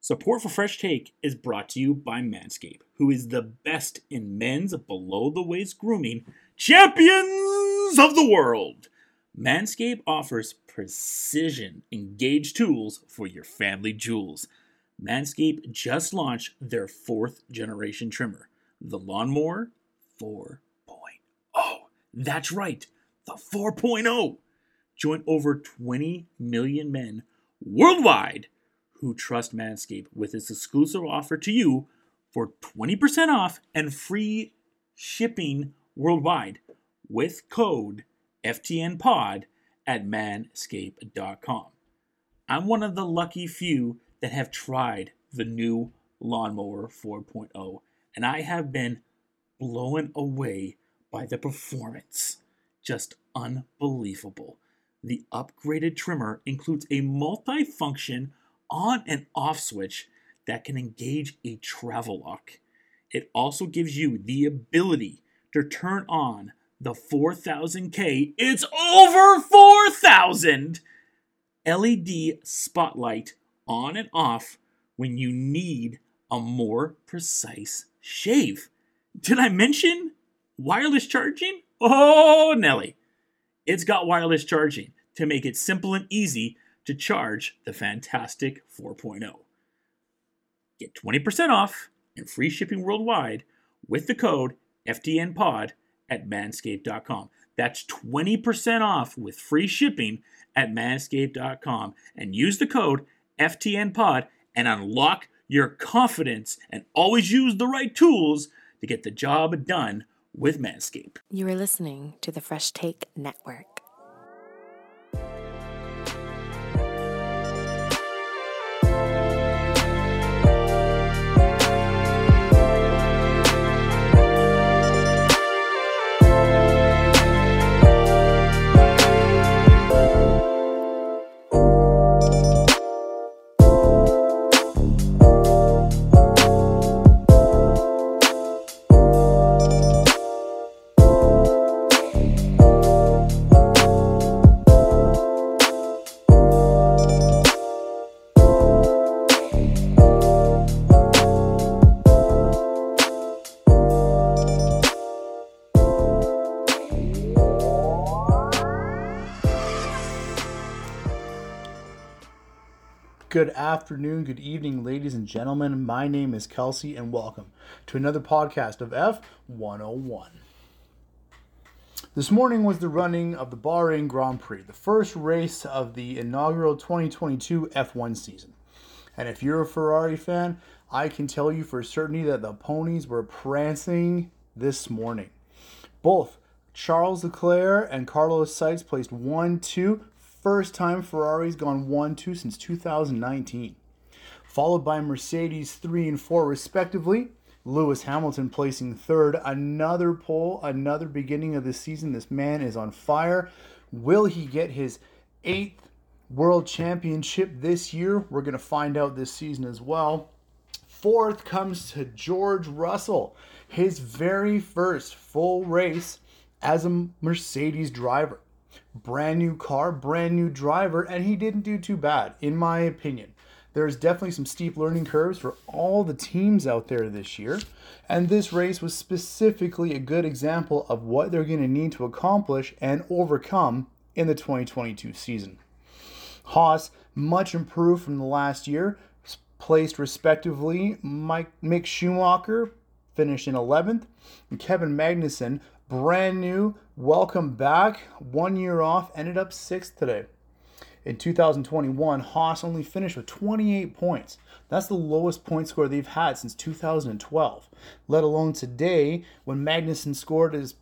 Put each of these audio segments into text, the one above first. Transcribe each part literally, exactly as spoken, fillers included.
Support for Fresh Take is brought to you by Manscaped, who is the best in men's below-the-waist grooming champions of the world. Manscaped offers precision engaged tools for your family jewels. Manscaped just launched their fourth generation trimmer, the Lawnmower four point oh. That's right, the four point oh. Join over twenty million men worldwide who trust Manscaped with its exclusive offer to you for twenty percent off and free shipping worldwide with code F T N Pod at manscaped dot com. I'm one of the lucky few that have tried the new Lawnmower four point oh, and I have been blown away by the performance. Just unbelievable. The upgraded trimmer includes a multi-function on and off switch that can engage a travel lock. It also gives you the ability to turn on the four thousand K, it's over four thousand L E D spotlight on and off when you need a more precise shave. Did I mention wireless charging? Oh, Nelly. It's got wireless charging to make it simple and easy to charge the fantastic four point oh. Get twenty percent off and free shipping worldwide with the code F T N Pod at manscaped dot com. That's twenty percent off with free shipping at manscaped dot com. And use the code F T N Pod and unlock your confidence and always use the right tools to get the job done with Manscaped. You are listening to the Fresh Take Network. Good afternoon, good evening, ladies and gentlemen. My name is Kelsey, and welcome to another podcast of F one oh one. This morning was the running of the Bahrain Grand Prix, the first race of the inaugural twenty twenty-two F one season. And if you're a Ferrari fan, I can tell you for certainty that the ponies were prancing this morning. Both Charles Leclerc and Carlos Sainz placed one two. First time Ferrari's gone one two since two thousand nineteen. Followed by Mercedes three and four respectively. Lewis Hamilton placing third. Another pole, another beginning of the season. This man is on fire. Will he get his eighth world championship this year? We're going to find out this season as well. Fourth comes to George Russell. His very first full race as a Mercedes driver. Brand new car, brand new driver, and he didn't do too bad, in my opinion. There's definitely some steep learning curves for all the teams out there this year, and this race was specifically a good example of what they're going to need to accomplish and overcome in the twenty twenty-two season. Haas, much improved from the last year, placed respectively. Mike, Mick Schumacher finished in eleventh, and Kevin Magnussen, brand new, welcome back, one year off, ended up sixth today. In two thousand twenty-one, Haas only finished with twenty-eight points. That's the lowest point score they've had since two thousand twelve. Let alone today, when Magnussen scored his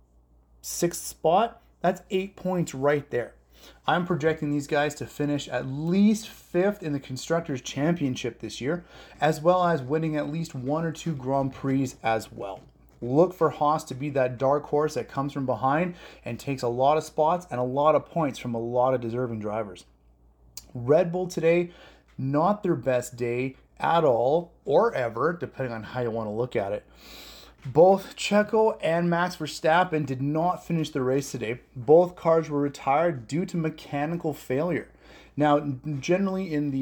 sixth spot, that's eight points right there. I'm projecting these guys to finish at least fifth in the Constructors' Championship this year, as well as winning at least one or two Grand Prix as well. Look for Haas to be that dark horse that comes from behind and takes a lot of spots and a lot of points from a lot of deserving drivers. Red Bull today, not their best day at all or ever, depending on how you want to look at it. Both Checo and Max Verstappen did not finish the race today. Both cars were retired due to mechanical failure. Now, generally in the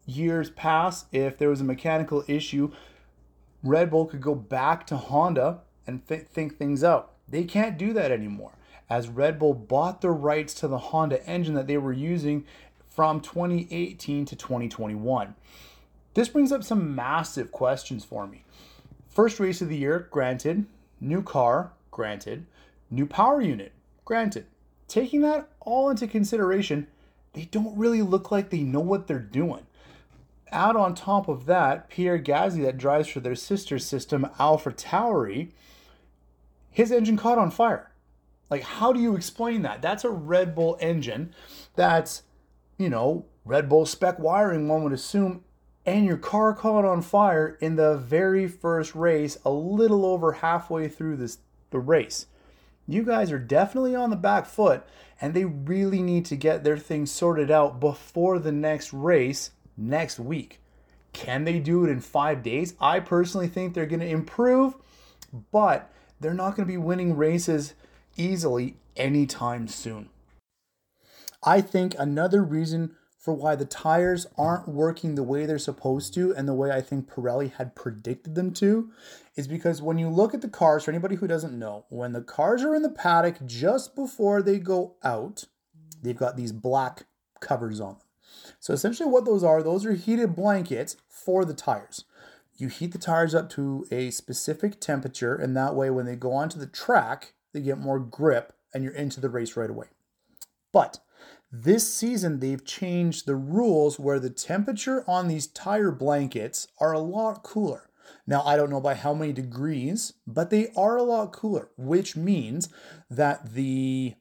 years past, if there was a mechanical issue, Red Bull could go back to Honda and th- think things out. They can't do that anymore, as Red Bull bought the rights to the Honda engine that they were using from twenty eighteen to twenty twenty-one. This brings up some massive questions for me. First race of the year, granted. New car, granted. New power unit, granted. Taking that all into consideration, they don't really look like they know what they're doing. Add on top of that, Pierre Gasly, that drives for their sister system, AlphaTauri, his engine caught on fire. Like, how do you explain that? That's a Red Bull engine. That's, you know, Red Bull spec wiring, one would assume, and your car caught on fire in the very first race, a little over halfway through this the race. You guys are definitely on the back foot, and they really need to get their things sorted out before the next race next week. Can they do it in five days? I personally think they're going to improve, but they're not going to be winning races easily anytime soon. I think another reason for why the tires aren't working the way they're supposed to and the way I think Pirelli had predicted them to is because when you look at the cars, for anybody who doesn't know, when the cars are in the paddock just before they go out, they've got these black covers on them. So essentially what those are, those are heated blankets for the tires. You heat the tires up to a specific temperature, and that way when they go onto the track, they get more grip and you're into the race right away. But this season, they've changed the rules where the temperature on these tire blankets are a lot cooler. Now, I don't know by how many degrees, but they are a lot cooler, which means that the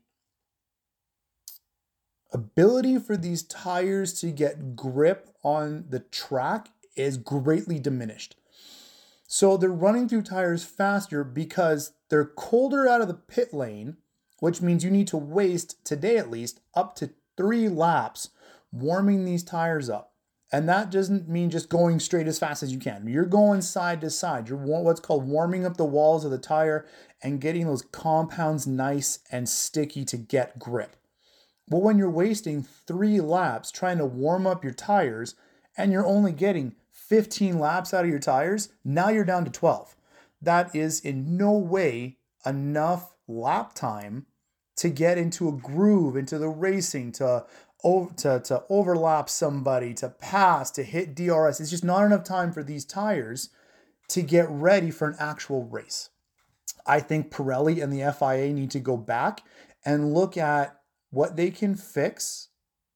ability for these tires to get grip on the track is greatly diminished. So they're running through tires faster because they're colder out of the pit lane, which means you need to waste, today at least, up to three laps warming these tires up. And that doesn't mean just going straight as fast as you can. You're going side to side. You're what's called warming up the walls of the tire and getting those compounds nice and sticky to get grip. Well, when you're wasting three laps trying to warm up your tires and you're only getting fifteen laps out of your tires, now you're down to twelve. That is in no way enough lap time to get into a groove, into the racing, to, to, to overlap somebody, to pass, to hit D R S. It's just not enough time for these tires to get ready for an actual race. I think Pirelli and the F I A need to go back and look at what they can fix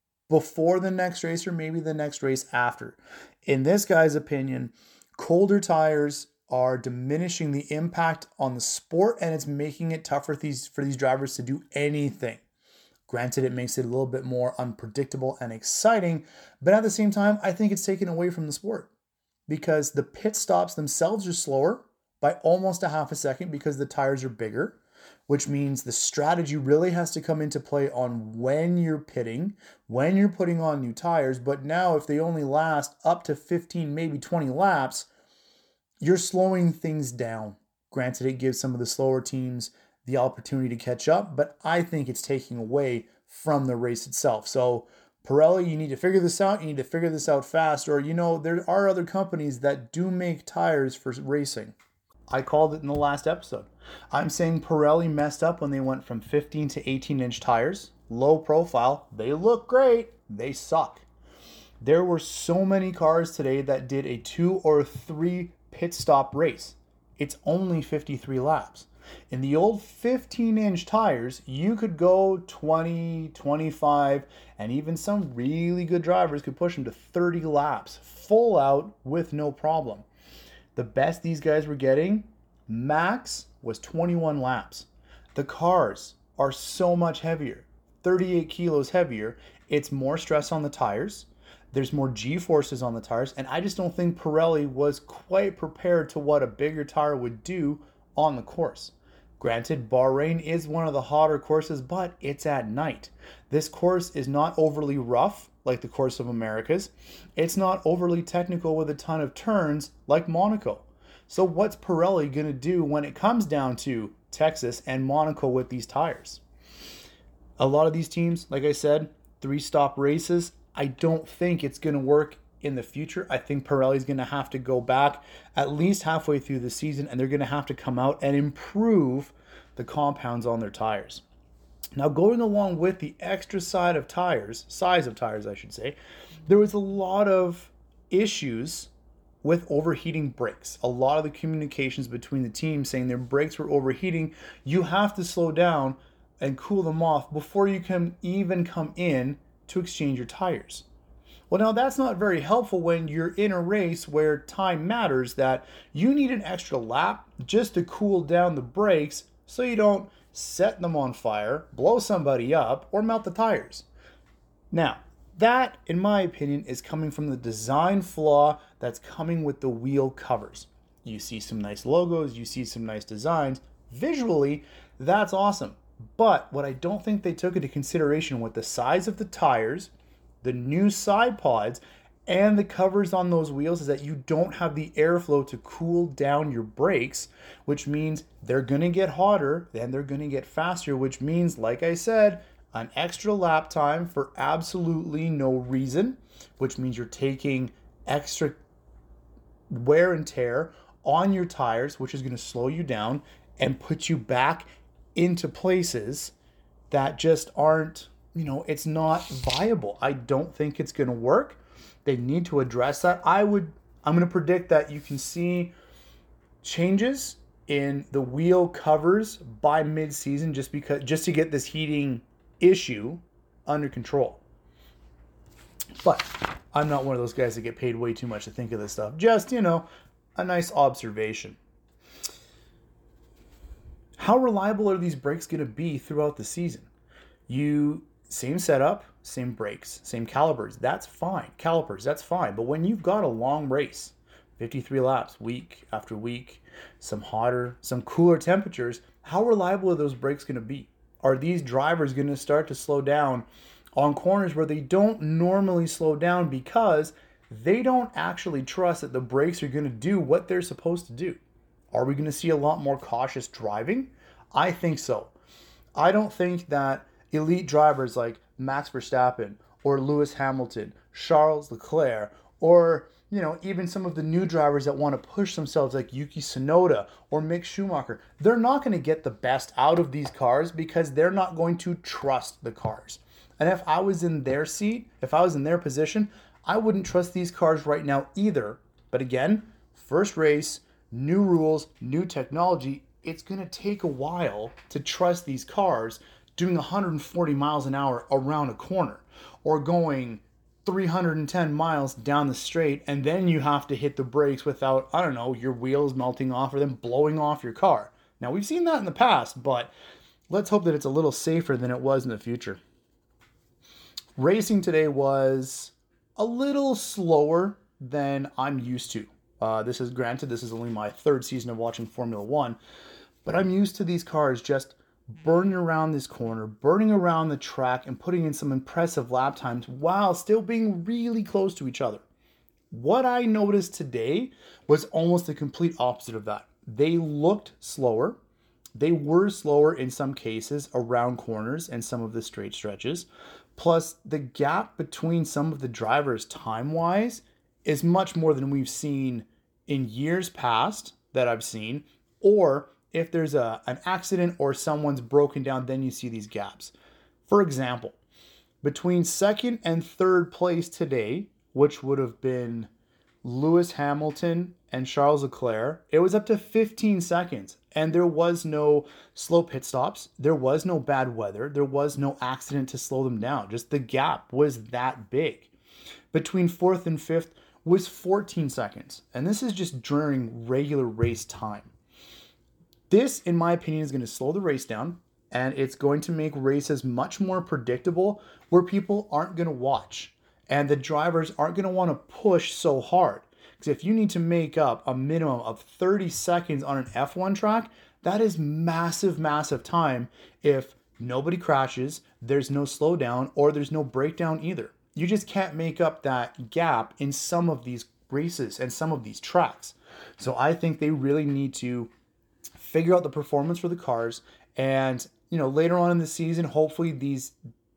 before the next race or maybe the next race after. In this guy's opinion, colder tires are diminishing the impact on the sport, and it's making it tougher for these, for these drivers to do anything. Granted, it makes it a little bit more unpredictable and exciting, but at the same time, I think it's taken away from the sport because the pit stops themselves are slower by almost a half a second because the tires are bigger, which means the strategy really has to come into play on when you're pitting, when you're putting on new tires. But now if they only last up to fifteen, maybe twenty laps, you're slowing things down. Granted, it gives some of the slower teams the opportunity to catch up, but I think it's taking away from the race itself. So Pirelli, you need to figure this out. You need to figure this out fast, or, you know, there are other companies that do make tires for racing. I called it in the last episode. I'm saying Pirelli messed up when they went from fifteen to eighteen inch tires. Low profile. They look great. They suck. There were so many cars today that did a two or three pit stop race. It's only fifty-three laps. In the old fifteen inch tires, you could go twenty, twenty-five, and even some really good drivers could push them to thirty laps, full out with no problem. The best these guys were getting, max, was twenty-one laps. The cars are so much heavier, thirty-eight kilos heavier. It's more stress on the tires. There's more G-forces on the tires, and I just don't think Pirelli was quite prepared to what a bigger tire would do on the course. Granted, Bahrain is one of the hotter courses, but it's at night. This course is not overly rough like the Course of Americas. It's not overly technical with a ton of turns like Monaco. So what's Pirelli going to do when it comes down to Texas and Monaco with these tires? A lot of these teams, like I said, three-stop races. I don't think it's going to work in the future. I think Pirelli's going to have to go back at least halfway through the season, and they're going to have to come out and improve the compounds on their tires. Now, going along with the extra side of tires, size of tires, I should say, there was a lot of issues with overheating brakes. A lot of the communications between the teams saying their brakes were overheating. You have to slow down and cool them off before you can even come in to exchange your tires. Well, now that's not very helpful when you're in a race where time matters, that you need an extra lap just to cool down the brakes so you don't set them on fire, blow somebody up, or melt the tires. Now, that, in my opinion, is coming from the design flaw that's coming with the wheel covers. You see some nice logos, you see some nice designs. Visually, that's awesome. But what I don't think they took into consideration with the size of the tires, the new side pods, and the covers on those wheels is that you don't have the airflow to cool down your brakes, which means they're going to get hotter, then they're going to get faster, which means, like I said, an extra lap time for absolutely no reason, which means you're taking extra wear and tear on your tires, which is going to slow you down and put you back into places that just aren't, you know, it's not viable. I don't think it's going to work. They need to address that. I would, I'm going to predict that you can see changes in the wheel covers by mid-season just because, just to get this heating issue under control. But I'm not one of those guys that get paid way too much to think of this stuff. Just, you know, a nice observation. How reliable are these brakes going to be throughout the season? You, same setup, same brakes, same calipers, that's fine. Calipers, that's fine. But when you've got a long race, fifty-three laps, week after week, some hotter, some cooler temperatures, how reliable are those brakes going to be? Are these drivers going to start to slow down on corners where they don't normally slow down because they don't actually trust that the brakes are going to do what they're supposed to do? Are we going to see a lot more cautious driving? I think so. I don't think that elite drivers like Max Verstappen or Lewis Hamilton, Charles Leclerc, or, you know, even some of the new drivers that want to push themselves like Yuki Tsunoda or Mick Schumacher, they're not going to get the best out of these cars because they're not going to trust the cars. And if I was in their seat, if I was in their position, I wouldn't trust these cars right now either. But again, first race, new rules, new technology, it's going to take a while to trust these cars doing one hundred forty miles an hour around a corner or going three hundred ten miles down the straight, and then you have to hit the brakes without, I don't know, your wheels melting off or them blowing off your car. Now, we've seen that in the past, but let's hope that it's a little safer than it was in the future. Racing today was a little slower than I'm used to. Uh, this is granted, this is only my third season of watching Formula One, but I'm used to these cars just burning around this corner, burning around the track, and putting in some impressive lap times while still being really close to each other. What I noticed today was almost the complete opposite of that. They looked slower. They were slower in some cases around corners and some of the straight stretches. Plus, the gap between some of the drivers time-wise is much more than we've seen in years past that I've seen, or if there's a an accident or someone's broken down, then you see these gaps. For example, between second and third place today, which would have been Lewis Hamilton and Charles Leclerc, it was up to fifteen seconds, and there was no slow pit stops, there was no bad weather, there was no accident to slow them down. Just the gap was that big. Between fourth and fifth was fourteen seconds, and this is just during regular race time. This, in my opinion, is going to slow the race down, and it's going to make races much more predictable where people aren't going to watch, and the drivers aren't going to want to push so hard. Because if you need to make up a minimum of thirty seconds on an F one track, that is massive, massive time if nobody crashes, there's no slowdown, or there's no breakdown either. You just can't make up that gap in some of these races and some of these tracks. So I think they really need to figure out the performance for the cars, and, you know, later on in the season, hopefully these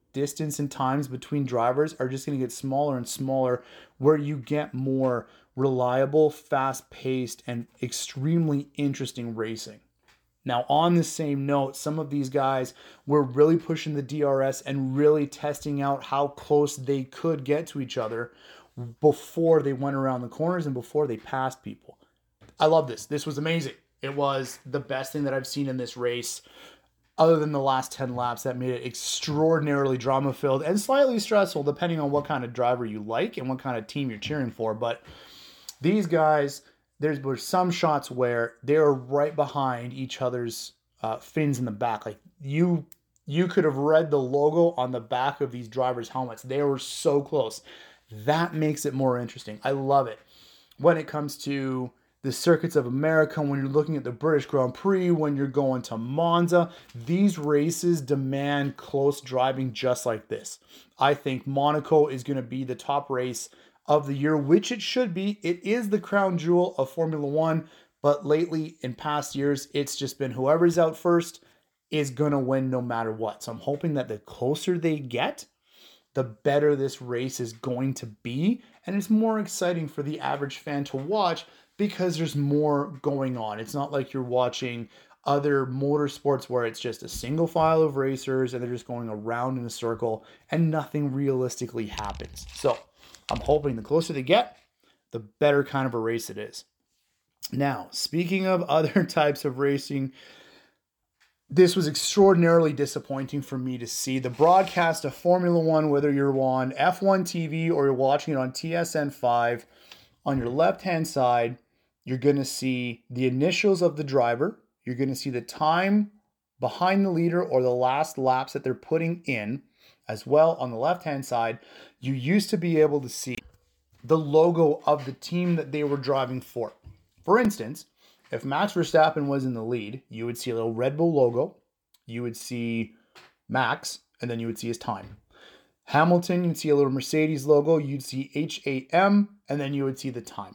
distance and times between drivers are just going to get smaller and smaller, where you get more reliable, fast-paced, and extremely interesting racing. Now, on the same note, some of these guys were really pushing the D R S and really testing out how close they could get to each other before they went around the corners and before they passed people. I love this. This was amazing. It was the best thing that I've seen in this race, other than the last ten laps that made it extraordinarily drama-filled and slightly stressful, depending on what kind of driver you like and what kind of team you're cheering for. But these guys, there were some shots where they were right behind each other's uh, fins in the back. Like you, you could have read the logo on the back of these drivers' helmets. They were so close. That makes it more interesting. I love it. When it comes to the circuits of America, when you're looking at the British Grand Prix, when you're going to Monza, these races demand close driving just like this. I think Monaco is going to be the top race of the year, which it should be. It is the crown jewel of Formula One, but lately in past years, it's just been whoever's out first is going to win no matter what. So I'm hoping that the closer they get, the better this race is going to be, and it's more exciting for the average fan to watch because there's more going on. It's not like you're watching other motorsports where it's just a single file of racers and they're just going around in a circle and nothing realistically happens. So I'm hoping the closer they get, the better kind of a race it is. Now, speaking of other types of racing, this was extraordinarily disappointing for me to see. The broadcast of Formula One, whether you're on F one T V or you're watching it on T S N five, on your left-hand side, you're going to see the initials of the driver. You're going to see the time behind the leader or the last laps that they're putting in. As well, on the left-hand side, you used to be able to see the logo of the team that they were driving for. For instance, if Max Verstappen was in the lead, you would see a little Red Bull logo, you would see Max, and then you would see his time. Hamilton, you'd see a little Mercedes logo, you'd see H A M, and then you would see the time.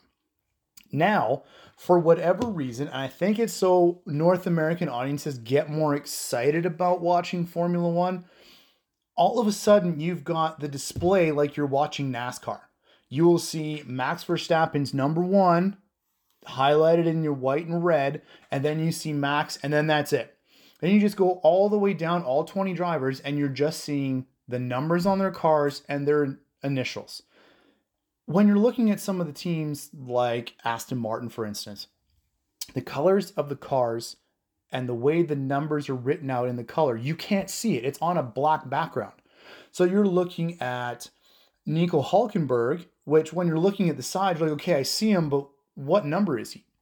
Now, for whatever reason, and I think it's so North American audiences get more excited about watching Formula One, all of a sudden you've got the display like you're watching NASCAR. You will see Max Verstappen's number one highlighted in your white and red, and then you see Max, and then that's it. Then you just go all the way down, all twenty drivers, and you're just seeing the numbers on their cars and their initials. When you're looking at some of the teams like Aston Martin, for instance, the colors of the cars and the way the numbers are written out in the color, you can't see it. It's on a black background. So you're looking at Nico Hülkenberg, which when you're looking at the side, you're like, okay, I see him, but what number is he?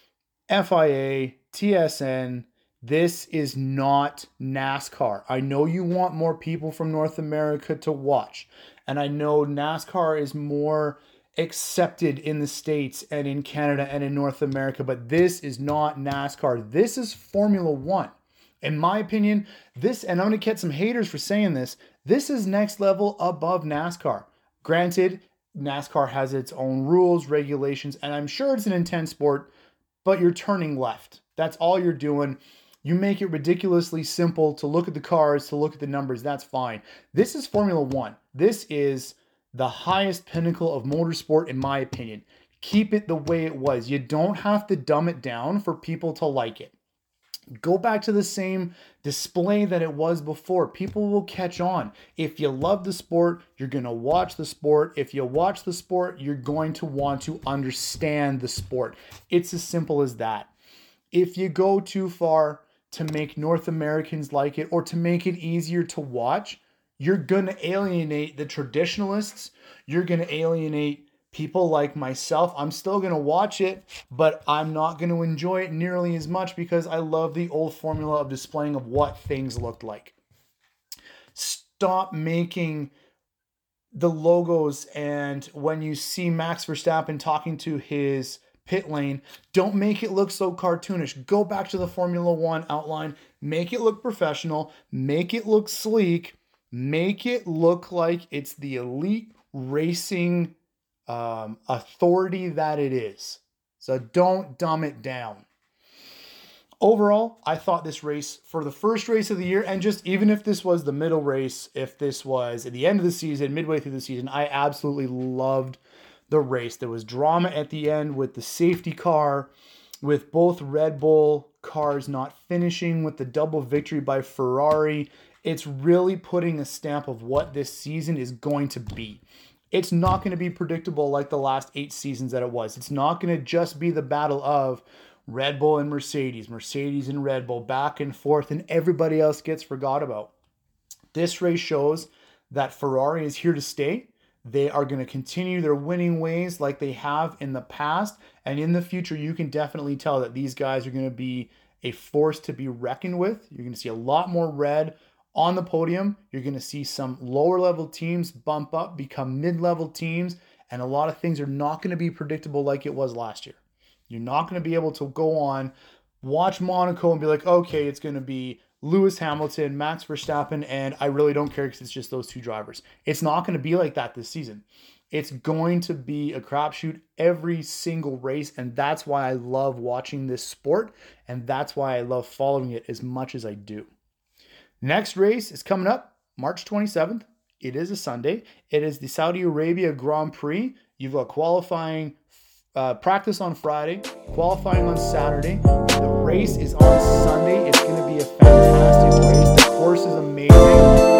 F I A, T S N, this is not NASCAR. I know you want more people from North America to watch, and I know NASCAR is more accepted in the States and in Canada and in North America, but this is not NASCAR. This is Formula One. In my opinion, this, and I'm going to get some haters for saying this, this is next level above NASCAR. Granted, NASCAR has its own rules, regulations, and I'm sure it's an intense sport, but you're turning left. That's all you're doing. You make it ridiculously simple to look at the cars, to look at the numbers. That's fine. This is Formula One. This is the highest pinnacle of motorsport, in my opinion. Keep it the way it was. You don't have to dumb it down for people to like it. Go back to the same display that it was before. People will catch on. If you love the sport, you're going to watch the sport. If you watch the sport, you're going to want to understand the sport. It's as simple as that. If you go too far to make North Americans like it or to make it easier to watch, you're going to alienate the traditionalists. You're going to alienate people like myself. I'm still going to watch it, but I'm not going to enjoy it nearly as much because I love the old formula of displaying of what things looked like. Stop making the logos, and when you see Max Verstappen talking to his pit lane, don't make it look so cartoonish. Go back to the Formula One outline. Make it look professional. Make it look sleek. Make it look like it's the elite racing um, authority that it is. So don't dumb it down. Overall, I thought this race, for the first race of the year, and just even if this was the middle race, if this was at the end of the season, midway through the season, I absolutely loved the race. There was drama at the end with the safety car, with both Red Bull cars not finishing, with the double victory by Ferrari. It's really putting a stamp of what this season is going to be. It's not going to be predictable like the last eight seasons that it was. It's not going to just be the battle of Red Bull and Mercedes, Mercedes and Red Bull, back and forth, and everybody else gets forgot about. This race shows that Ferrari is here to stay. They are going to continue their winning ways like they have in the past, and in the future, you can definitely tell that these guys are going to be a force to be reckoned with. You're going to see a lot more red on the podium. You're going to see some lower level teams bump up, become mid-level teams, and a lot of things are not going to be predictable like it was last year. You're not going to be able to go on, watch Monaco and be like, okay, it's going to be Lewis Hamilton, Max Verstappen, and I really don't care because it's just those two drivers. It's not going to be like that this season. It's going to be a crapshoot every single race, and that's why I love watching this sport, and that's why I love following it as much as I do. Next race is coming up March twenty-seventh. It is a Sunday. It is the Saudi Arabia Grand Prix. You've got qualifying Uh, practice on Friday, qualifying on Saturday. The race is on Sunday. It's going to be a fantastic race. The course is amazing.